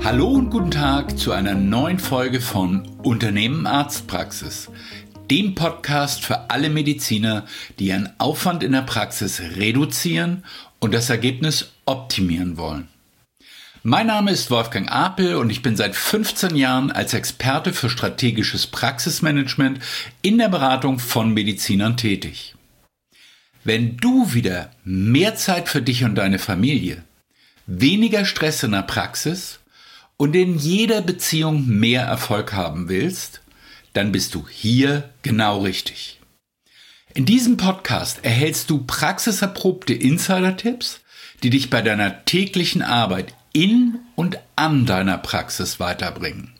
Hallo und guten Tag zu einer neuen Folge von Unternehmen Arztpraxis, dem Podcast für alle Mediziner, die ihren Aufwand in der Praxis reduzieren und das Ergebnis optimieren wollen. Mein Name ist Wolfgang Apel und ich bin seit 15 Jahren als Experte für strategisches Praxismanagement in der Beratung von Medizinern tätig. Wenn du wieder mehr Zeit für dich und deine Familie, weniger Stress in der Praxis und in jeder Beziehung mehr Erfolg haben willst, dann bist du hier genau richtig. In diesem Podcast erhältst du praxiserprobte Insider-Tipps, die dich bei deiner täglichen Arbeit in und an deiner Praxis weiterbringen.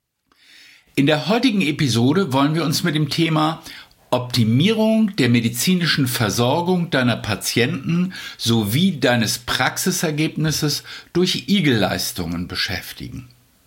In der heutigen Episode wollen wir uns mit dem Thema Optimierung der medizinischen Versorgung deiner Patienten sowie deines Praxisergebnisses durch Igelleistungen beschäftigen.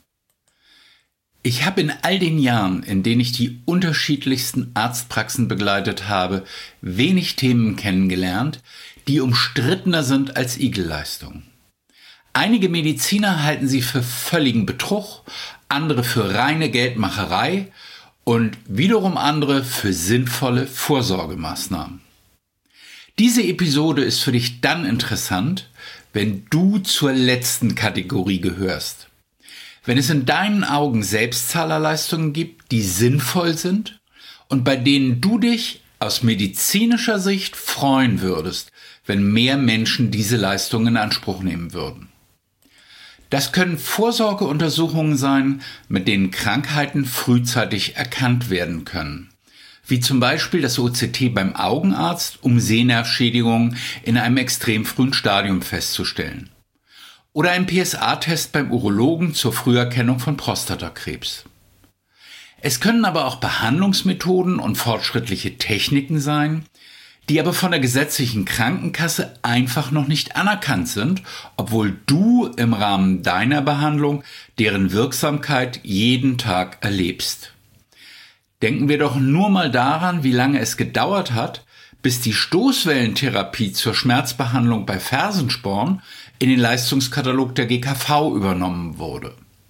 Ich habe in all den Jahren, in denen ich die unterschiedlichsten Arztpraxen begleitet habe, wenig Themen kennengelernt, die umstrittener sind als Igelleistungen. Einige Mediziner halten sie für völligen Betrug, andere für reine Geldmacherei und wiederum andere für sinnvolle Vorsorgemaßnahmen. Diese Episode ist für dich dann interessant, wenn du zur letzten Kategorie gehörst. Wenn es in deinen Augen Selbstzahlerleistungen gibt, die sinnvoll sind und bei denen du dich aus medizinischer Sicht freuen würdest, wenn mehr Menschen diese Leistungen in Anspruch nehmen würden. Das können Vorsorgeuntersuchungen sein, mit denen Krankheiten frühzeitig erkannt werden können, wie zum Beispiel das OCT beim Augenarzt, um Sehnervschädigungen in einem extrem frühen Stadium festzustellen, oder ein PSA-Test beim Urologen zur Früherkennung von Prostatakrebs. Es können aber auch Behandlungsmethoden und fortschrittliche Techniken sein, die aber von der gesetzlichen Krankenkasse einfach noch nicht anerkannt sind, obwohl du im Rahmen deiner Behandlung deren Wirksamkeit jeden Tag erlebst. Denken wir doch nur mal daran, wie lange es gedauert hat, bis die Stoßwellentherapie zur Schmerzbehandlung bei Fersensporn in den Leistungskatalog der GKV übernommen wurde.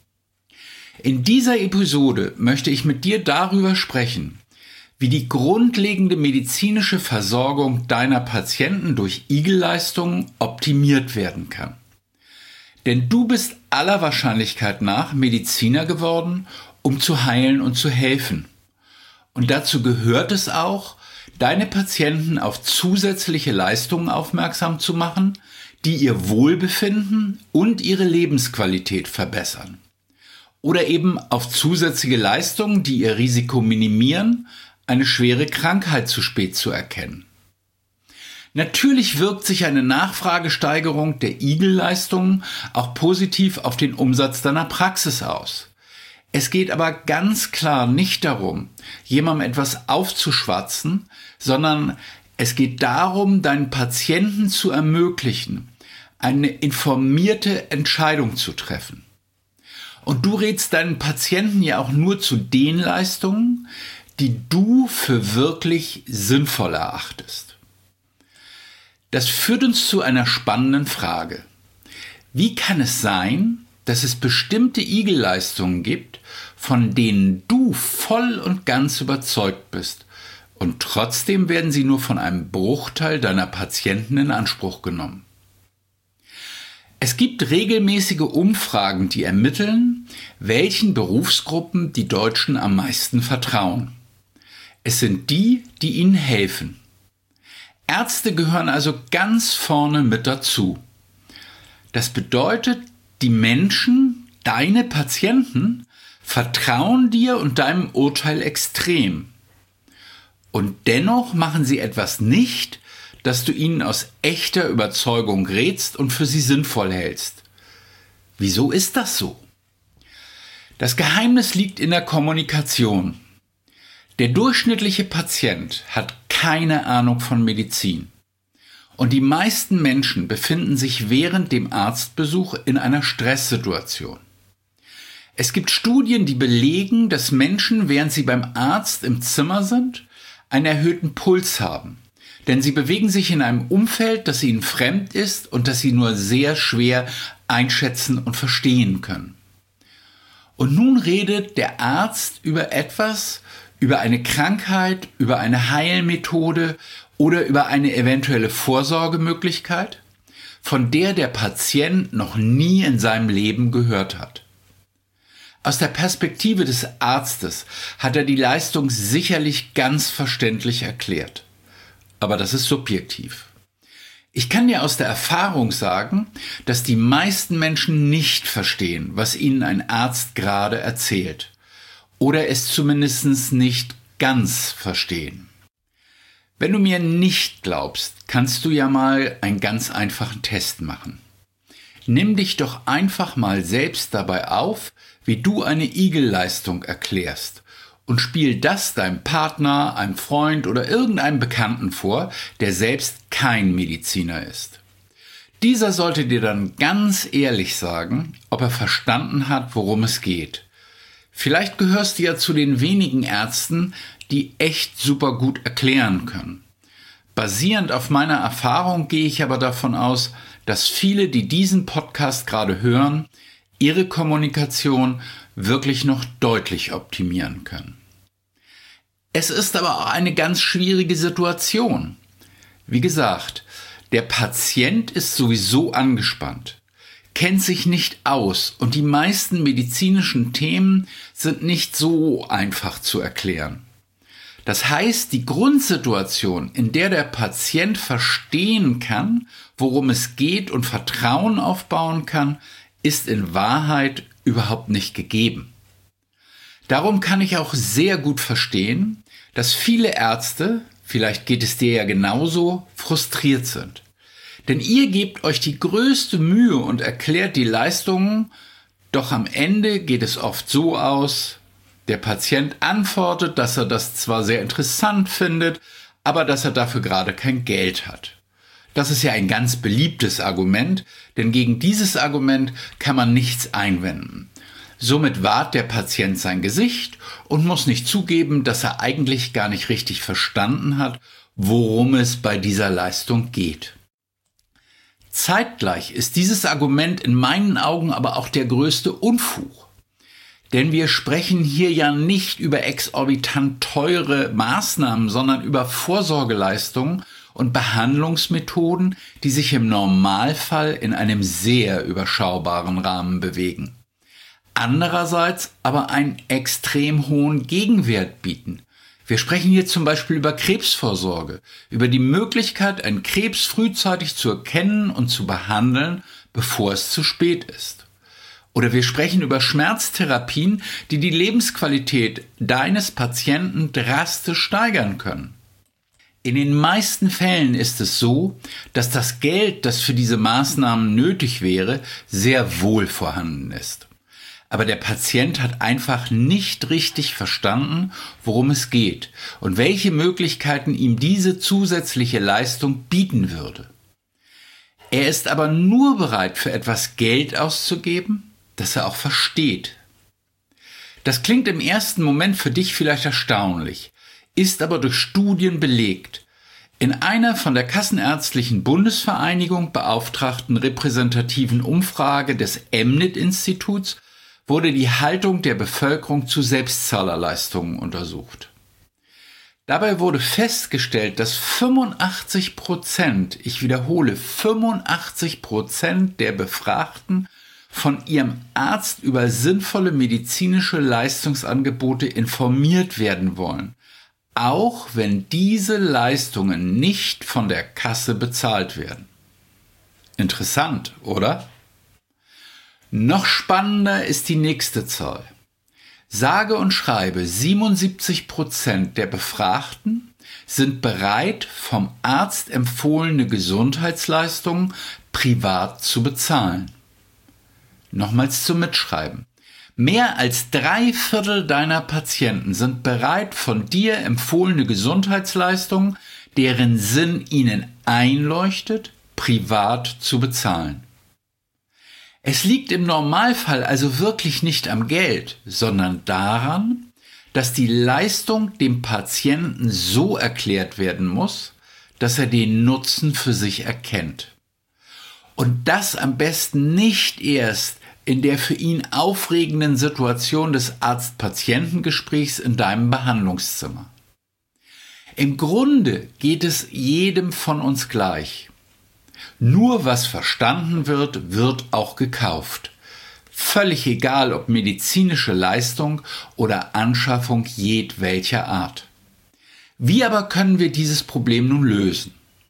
In dieser Episode möchte ich mit dir darüber sprechen, wie die grundlegende medizinische Versorgung deiner Patienten durch Igelleistungen optimiert werden kann. Denn du bist aller Wahrscheinlichkeit nach Mediziner geworden, um zu heilen und zu helfen. Und dazu gehört es auch, deine Patienten auf zusätzliche Leistungen aufmerksam zu machen, die ihr Wohlbefinden und ihre Lebensqualität verbessern. Oder eben auf zusätzliche Leistungen, die ihr Risiko minimieren, eine schwere Krankheit zu spät zu erkennen. Natürlich wirkt sich eine Nachfragesteigerung der Igelleistungen auch positiv auf den Umsatz deiner Praxis aus. Es geht aber ganz klar nicht darum, jemandem etwas aufzuschwatzen, sondern es geht darum, deinen Patienten zu ermöglichen, eine informierte Entscheidung zu treffen. Und du rätst deinen Patienten ja auch nur zu den Leistungen, die du für wirklich sinnvoll erachtest. Das führt uns zu einer spannenden Frage. Wie kann es sein, dass es bestimmte Igelleistungen gibt, von denen du voll und ganz überzeugt bist und trotzdem werden sie nur von einem Bruchteil deiner Patienten in Anspruch genommen? Es gibt regelmäßige Umfragen, die ermitteln, welchen Berufsgruppen die Deutschen am meisten vertrauen. Es sind die, die ihnen helfen. Ärzte gehören also ganz vorne mit dazu. Das bedeutet, die Menschen, deine Patienten, vertrauen dir und deinem Urteil extrem. Und dennoch machen sie etwas nicht, das du ihnen aus echter Überzeugung rätst und für sie sinnvoll hältst. Wieso ist das so? Das Geheimnis liegt in der Kommunikation. Der durchschnittliche Patient hat keine Ahnung von Medizin. Und die meisten Menschen befinden sich während dem Arztbesuch in einer Stresssituation. Es gibt Studien, die belegen, dass Menschen, während sie beim Arzt im Zimmer sind, einen erhöhten Puls haben. Denn sie bewegen sich in einem Umfeld, das ihnen fremd ist und das sie nur sehr schwer einschätzen und verstehen können. Und nun redet der Arzt über etwas, über eine Krankheit, über eine Heilmethode oder über eine eventuelle Vorsorgemöglichkeit, von der der Patient noch nie in seinem Leben gehört hat. Aus der Perspektive des Arztes hat er die Leistung sicherlich ganz verständlich erklärt. Aber das ist subjektiv. Ich kann dir aus der Erfahrung sagen, dass die meisten Menschen nicht verstehen, was ihnen ein Arzt gerade erzählt. Oder es zumindest nicht ganz verstehen. Wenn du mir nicht glaubst, kannst du ja mal einen ganz einfachen Test machen. Nimm dich doch einfach mal selbst dabei auf, wie du eine Igelleistung erklärst und spiel das deinem Partner, einem Freund oder irgendeinem Bekannten vor, der selbst kein Mediziner ist. Dieser sollte dir dann ganz ehrlich sagen, ob er verstanden hat, worum es geht. Vielleicht gehörst du ja zu den wenigen Ärzten, die echt super gut erklären können. Basierend auf meiner Erfahrung gehe ich aber davon aus, dass viele, die diesen Podcast gerade hören, ihre Kommunikation wirklich noch deutlich optimieren können. Es ist aber auch eine ganz schwierige Situation. Wie gesagt, der Patient ist sowieso angespannt, kennt sich nicht aus und die meisten medizinischen Themen sind nicht so einfach zu erklären. Das heißt, die Grundsituation, in der der Patient verstehen kann, worum es geht und Vertrauen aufbauen kann, ist in Wahrheit überhaupt nicht gegeben. Darum kann ich auch sehr gut verstehen, dass viele Ärzte, vielleicht geht es dir ja genauso, frustriert sind. Denn ihr gebt euch die größte Mühe und erklärt die Leistungen, doch am Ende geht es oft so aus, der Patient antwortet, dass er das zwar sehr interessant findet, aber dass er dafür gerade kein Geld hat. Das ist ja ein ganz beliebtes Argument, denn gegen dieses Argument kann man nichts einwenden. Somit wahrt der Patient sein Gesicht und muss nicht zugeben, dass er eigentlich gar nicht richtig verstanden hat, worum es bei dieser Leistung geht. Zeitgleich ist dieses Argument in meinen Augen aber auch der größte Unfug. Denn wir sprechen hier ja nicht über exorbitant teure Maßnahmen, sondern über Vorsorgeleistungen und Behandlungsmethoden, die sich im Normalfall in einem sehr überschaubaren Rahmen bewegen. Andererseits aber einen extrem hohen Gegenwert bieten. Wir sprechen hier zum Beispiel über Krebsvorsorge, über die Möglichkeit, einen Krebs frühzeitig zu erkennen und zu behandeln, bevor es zu spät ist. Oder wir sprechen über Schmerztherapien, die die Lebensqualität deines Patienten drastisch steigern können. In den meisten Fällen ist es so, dass das Geld, das für diese Maßnahmen nötig wäre, sehr wohl vorhanden ist. Aber der Patient hat einfach nicht richtig verstanden, worum es geht und welche Möglichkeiten ihm diese zusätzliche Leistung bieten würde. Er ist aber nur bereit, für etwas Geld auszugeben, das er auch versteht. Das klingt im ersten Moment für dich vielleicht erstaunlich, ist aber durch Studien belegt. In einer von der Kassenärztlichen Bundesvereinigung beauftragten repräsentativen Umfrage des EMNIT-Instituts wurde die Haltung der Bevölkerung zu Selbstzahlerleistungen untersucht. Dabei wurde festgestellt, dass 85%, ich wiederhole, 85% der Befragten von ihrem Arzt über sinnvolle medizinische Leistungsangebote informiert werden wollen, auch wenn diese Leistungen nicht von der Kasse bezahlt werden. Interessant, oder? Noch spannender ist die nächste Zahl. Sage und schreibe, 77% der Befragten sind bereit, vom Arzt empfohlene Gesundheitsleistungen privat zu bezahlen. Nochmals zum Mitschreiben. Mehr als 3/4 deiner Patienten sind bereit, von dir empfohlene Gesundheitsleistungen, deren Sinn ihnen einleuchtet, privat zu bezahlen. Es liegt im Normalfall also wirklich nicht am Geld, sondern daran, dass die Leistung dem Patienten so erklärt werden muss, dass er den Nutzen für sich erkennt. Und das am besten nicht erst, in der für ihn aufregenden Situation des Arzt-Patienten-Gesprächs in deinem Behandlungszimmer. Im Grunde geht es jedem von uns gleich. Nur was verstanden wird, wird auch gekauft. Völlig egal, ob medizinische Leistung oder Anschaffung jedwelcher Art. Wie aber können wir dieses Problem nun lösen?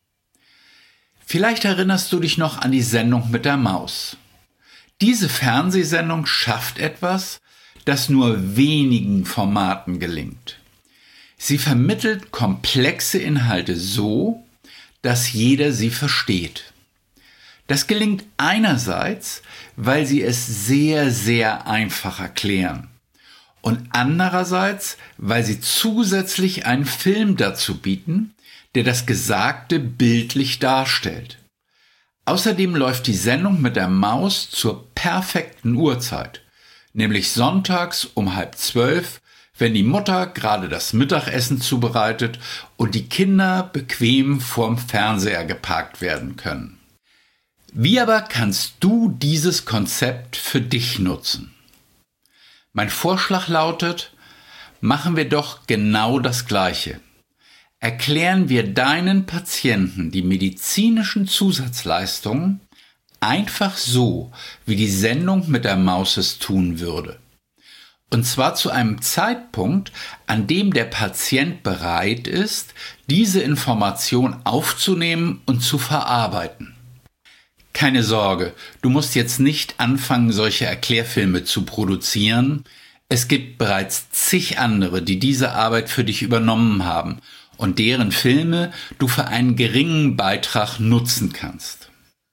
Vielleicht erinnerst du dich noch an die Sendung mit der Maus. Diese Fernsehsendung schafft etwas, das nur wenigen Formaten gelingt. Sie vermittelt komplexe Inhalte so, dass jeder sie versteht. Das gelingt einerseits, weil sie es sehr, sehr einfach erklären und andererseits, weil sie zusätzlich einen Film dazu bieten, der das Gesagte bildlich darstellt. Außerdem läuft die Sendung mit der Maus zur perfekten Uhrzeit, nämlich sonntags um 11:30, wenn die Mutter gerade das Mittagessen zubereitet und die Kinder bequem vorm Fernseher geparkt werden können. Wie aber kannst du dieses Konzept für dich nutzen? Mein Vorschlag lautet, machen wir doch genau das Gleiche. Erklären wir deinen Patienten die medizinischen Zusatzleistungen einfach so, wie die Sendung mit der Maus es tun würde. Und zwar zu einem Zeitpunkt, an dem der Patient bereit ist, diese Information aufzunehmen und zu verarbeiten. Keine Sorge, du musst jetzt nicht anfangen, solche Erklärfilme zu produzieren. Es gibt bereits zig andere, die diese Arbeit für dich übernommen haben und deren Filme du für einen geringen Beitrag nutzen kannst.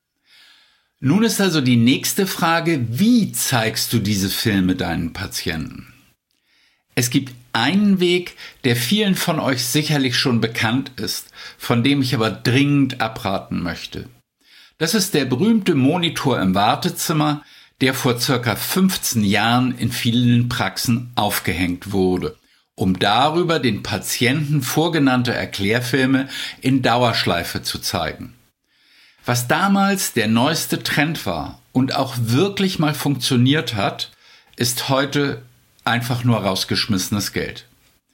Nun ist also die nächste Frage, wie zeigst du diese Filme deinen Patienten? Es gibt einen Weg, der vielen von euch sicherlich schon bekannt ist, von dem ich aber dringend abraten möchte. Das ist der berühmte Monitor im Wartezimmer, der vor ca. 15 Jahren in vielen Praxen aufgehängt wurde, um darüber den Patienten vorgenannte Erklärfilme in Dauerschleife zu zeigen. Was damals der neueste Trend war und auch wirklich mal funktioniert hat, ist heute einfach nur rausgeschmissenes Geld.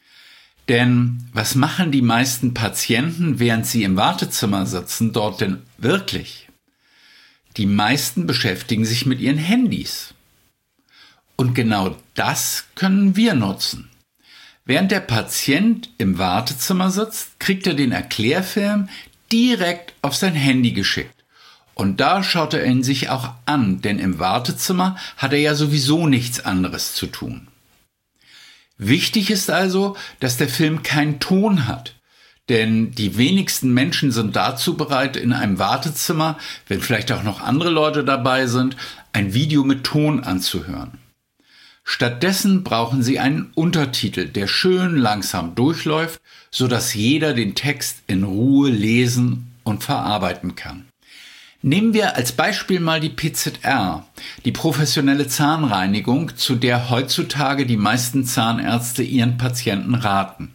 Denn was machen die meisten Patienten, während sie im Wartezimmer sitzen, dort denn wirklich? Die meisten beschäftigen sich mit ihren Handys. Und genau das können wir nutzen. Während der Patient im Wartezimmer sitzt, kriegt er den Erklärfilm direkt auf sein Handy geschickt. Und da schaut er ihn sich auch an, denn im Wartezimmer hat er ja sowieso nichts anderes zu tun. Wichtig ist also, dass der Film keinen Ton hat. Denn die wenigsten Menschen sind dazu bereit, in einem Wartezimmer, wenn vielleicht auch noch andere Leute dabei sind, ein Video mit Ton anzuhören. Stattdessen brauchen sie einen Untertitel, der schön langsam durchläuft, sodass jeder den Text in Ruhe lesen und verarbeiten kann. Nehmen wir als Beispiel mal die PZR, die professionelle Zahnreinigung, zu der heutzutage die meisten Zahnärzte ihren Patienten raten.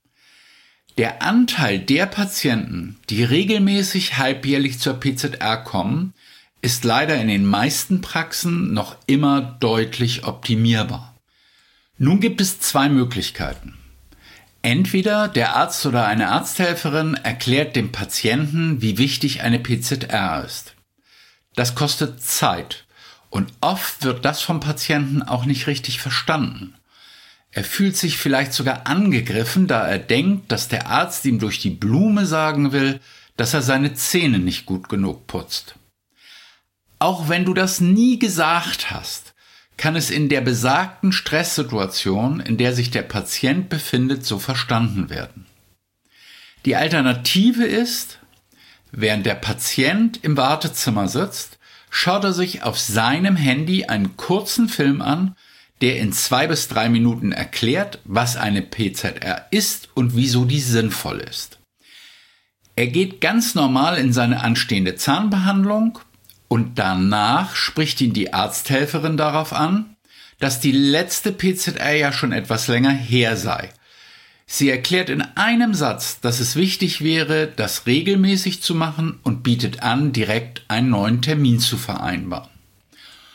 Der Anteil der Patienten, die regelmäßig halbjährlich zur PZR kommen, ist leider in den meisten Praxen noch immer deutlich optimierbar. Nun gibt es zwei Möglichkeiten. Entweder der Arzt oder eine Arzthelferin erklärt dem Patienten, wie wichtig eine PZR ist. Das kostet Zeit und oft wird das vom Patienten auch nicht richtig verstanden. Er fühlt sich vielleicht sogar angegriffen, da er denkt, dass der Arzt ihm durch die Blume sagen will, dass er seine Zähne nicht gut genug putzt. Auch wenn du das nie gesagt hast, kann es in der besagten Stresssituation, in der sich der Patient befindet, so verstanden werden. Die Alternative ist, während der Patient im Wartezimmer sitzt, schaut er sich auf seinem Handy einen kurzen Film an, der in 2 bis 3 Minuten erklärt, was eine PZR ist und wieso die sinnvoll ist. Er geht ganz normal in seine anstehende Zahnbehandlung und danach spricht ihn die Arzthelferin darauf an, dass die letzte PZR ja schon etwas länger her sei. Sie erklärt in einem Satz, dass es wichtig wäre, das regelmäßig zu machen und bietet an, direkt einen neuen Termin zu vereinbaren.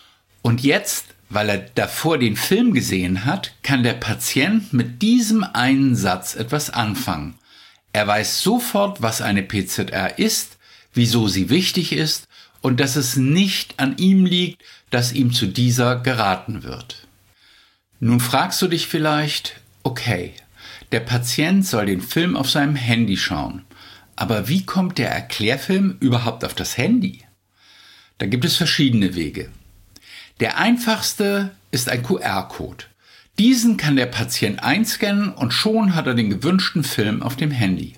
Und jetzt, weil er davor den Film gesehen hat, kann der Patient mit diesem einen Satz etwas anfangen. Er weiß sofort, was eine PZR ist, wieso sie wichtig ist und dass es nicht an ihm liegt, dass ihm zu dieser geraten wird. Nun fragst du dich vielleicht, okay, der Patient soll den Film auf seinem Handy schauen, aber wie kommt der Erklärfilm überhaupt auf das Handy? Da gibt es verschiedene Wege. Der einfachste ist ein QR-Code. Diesen kann der Patient einscannen und schon hat er den gewünschten Film auf dem Handy.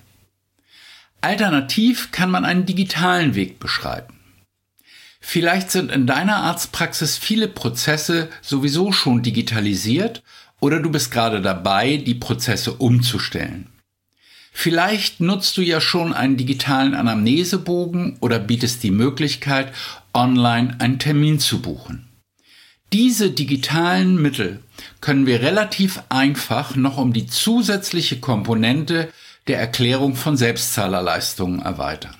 Alternativ kann man einen digitalen Weg beschreiten. Vielleicht sind in deiner Arztpraxis viele Prozesse sowieso schon digitalisiert oder du bist gerade dabei, die Prozesse umzustellen. Vielleicht nutzt du ja schon einen digitalen Anamnesebogen oder bietest die Möglichkeit, online einen Termin zu buchen. Diese digitalen Mittel können wir relativ einfach noch um die zusätzliche Komponente der Erklärung von Selbstzahlerleistungen erweitern.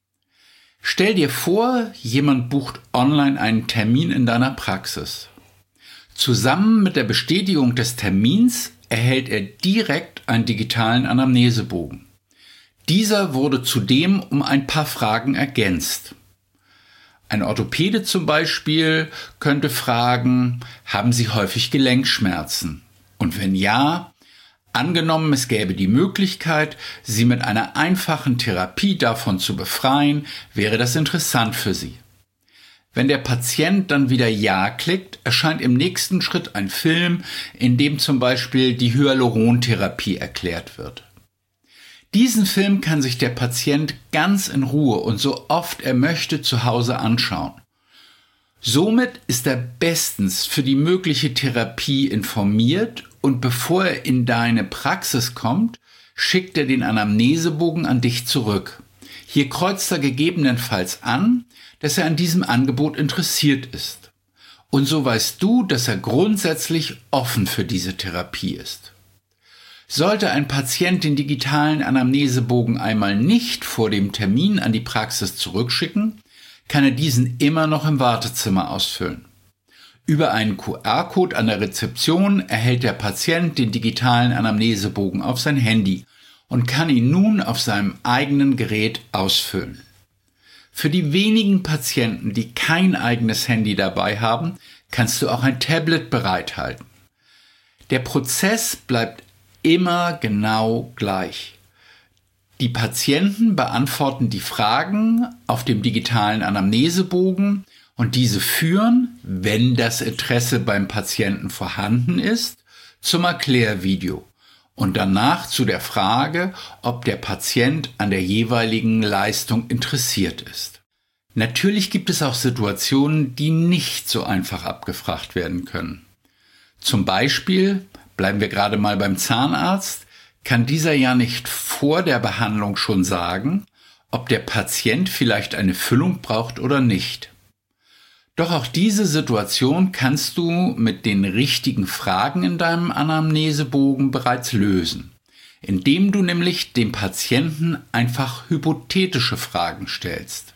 Stell dir vor, jemand bucht online einen Termin in deiner Praxis. Zusammen mit der Bestätigung des Termins erhält er direkt einen digitalen Anamnesebogen. Dieser wurde zudem um ein paar Fragen ergänzt. Ein Orthopäde zum Beispiel könnte fragen, haben Sie häufig Gelenkschmerzen? Und wenn ja, angenommen es gäbe die Möglichkeit, Sie mit einer einfachen Therapie davon zu befreien, wäre das interessant für Sie. Wenn der Patient dann wieder Ja klickt, erscheint im nächsten Schritt ein Film, in dem zum Beispiel die Hyalurontherapie erklärt wird. Diesen Film kann sich der Patient ganz in Ruhe und so oft er möchte zu Hause anschauen. Somit ist er bestens für die mögliche Therapie informiert und bevor er in deine Praxis kommt, schickt er den Anamnesebogen an dich zurück. Hier kreuzt er gegebenenfalls an, dass er an diesem Angebot interessiert ist. Und so weißt du, dass er grundsätzlich offen für diese Therapie ist. Sollte ein Patient den digitalen Anamnesebogen einmal nicht vor dem Termin an die Praxis zurückschicken, kann er diesen immer noch im Wartezimmer ausfüllen. Über einen QR-Code an der Rezeption erhält der Patient den digitalen Anamnesebogen auf sein Handy und kann ihn nun auf seinem eigenen Gerät ausfüllen. Für die wenigen Patienten, die kein eigenes Handy dabei haben, kannst du auch ein Tablet bereithalten. Der Prozess bleibt immer genau gleich. Die Patienten beantworten die Fragen auf dem digitalen Anamnesebogen und diese führen, wenn das Interesse beim Patienten vorhanden ist, zum Erklärvideo und danach zu der Frage, ob der Patient an der jeweiligen Leistung interessiert ist. Natürlich gibt es auch Situationen, die nicht so einfach abgefragt werden können. Zum Beispiel, bleiben wir gerade mal beim Zahnarzt, kann dieser ja nicht vor der Behandlung schon sagen, ob der Patient vielleicht eine Füllung braucht oder nicht. Doch auch diese Situation kannst du mit den richtigen Fragen in deinem Anamnesebogen bereits lösen, indem du nämlich dem Patienten einfach hypothetische Fragen stellst.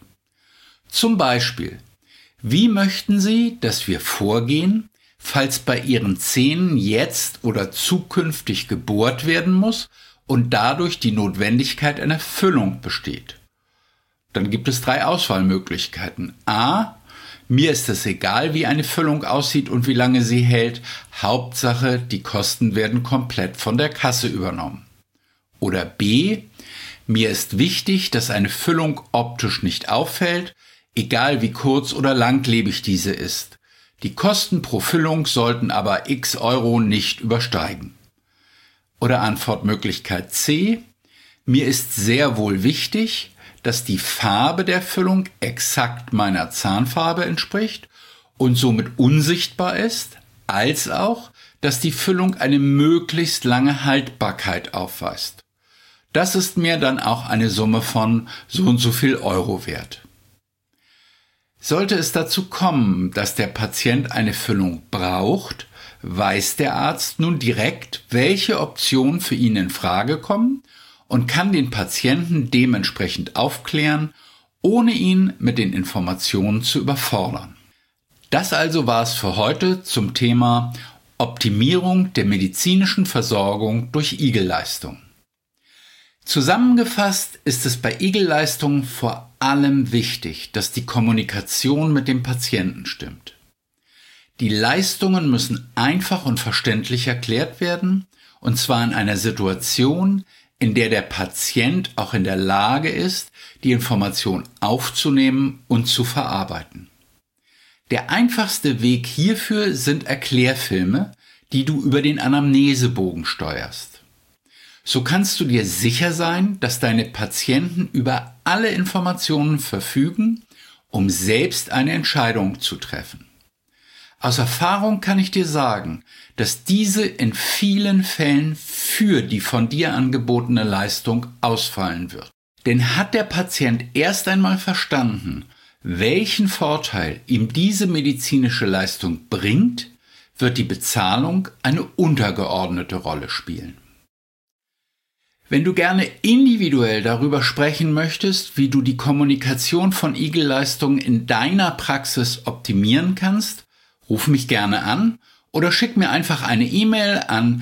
Zum Beispiel, wie möchten Sie, dass wir vorgehen, falls bei Ihren Zähnen jetzt oder zukünftig gebohrt werden muss und dadurch die Notwendigkeit einer Füllung besteht? Dann gibt es 3 Auswahlmöglichkeiten. A. Mir ist es egal, wie eine Füllung aussieht und wie lange sie hält. Hauptsache, die Kosten werden komplett von der Kasse übernommen. Oder B. Mir ist wichtig, dass eine Füllung optisch nicht auffällt, egal wie kurz oder langlebig diese ist. Die Kosten pro Füllung sollten aber x Euro nicht übersteigen. Oder Antwortmöglichkeit C. Mir ist sehr wohl wichtig, dass die Farbe der Füllung exakt meiner Zahnfarbe entspricht und somit unsichtbar ist, als auch, dass die Füllung eine möglichst lange Haltbarkeit aufweist. Das ist mir dann auch eine Summe von so und so viel Euro wert. Sollte es dazu kommen, dass der Patient eine Füllung braucht, weiß der Arzt nun direkt, welche Optionen für ihn in Frage kommen und kann den Patienten dementsprechend aufklären, ohne ihn mit den Informationen zu überfordern. Das also war es für heute zum Thema Optimierung der medizinischen Versorgung durch Igelleistung. Zusammengefasst ist es bei Igelleistung vor allem wichtig, dass die Kommunikation mit dem Patienten stimmt. Die Leistungen müssen einfach und verständlich erklärt werden, und zwar in einer Situation, in der der Patient auch in der Lage ist, die Information aufzunehmen und zu verarbeiten. Der einfachste Weg hierfür sind Erklärfilme, die du über den Anamnesebogen steuerst. So kannst du dir sicher sein, dass deine Patienten über alle Informationen verfügen, um selbst eine Entscheidung zu treffen. Aus Erfahrung kann ich dir sagen, dass diese in vielen Fällen für die von dir angebotene Leistung ausfallen wird. Denn hat der Patient erst einmal verstanden, welchen Vorteil ihm diese medizinische Leistung bringt, wird die Bezahlung eine untergeordnete Rolle spielen. Wenn du gerne individuell darüber sprechen möchtest, wie du die Kommunikation von Igelleistungen in deiner Praxis optimieren kannst, ruf mich gerne an oder schick mir einfach eine E-Mail an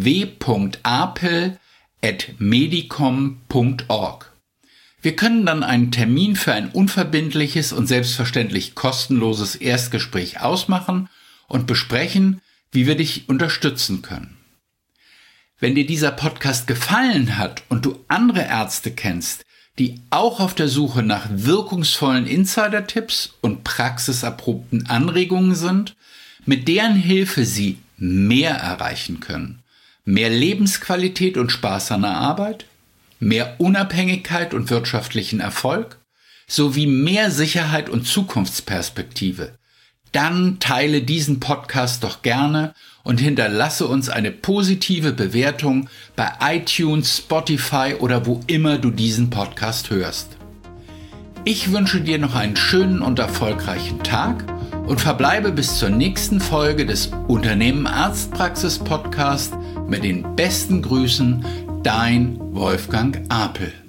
w.apel@medicom.org. Wir können dann einen Termin für ein unverbindliches und selbstverständlich kostenloses Erstgespräch ausmachen und besprechen, wie wir dich unterstützen können. Wenn dir dieser Podcast gefallen hat und du andere Ärzte kennst, die auch auf der Suche nach wirkungsvollen Insider-Tipps und praxiserprobten Anregungen sind, mit deren Hilfe sie mehr erreichen können, mehr Lebensqualität und Spaß an der Arbeit, mehr Unabhängigkeit und wirtschaftlichen Erfolg, sowie mehr Sicherheit und Zukunftsperspektive, dann teile diesen Podcast doch gerne und hinterlasse uns eine positive Bewertung bei iTunes, Spotify oder wo immer du diesen Podcast hörst. Ich wünsche dir noch einen schönen und erfolgreichen Tag und verbleibe bis zur nächsten Folge des Unternehmen Arztpraxis Podcast mit den besten Grüßen, dein Wolfgang Apel.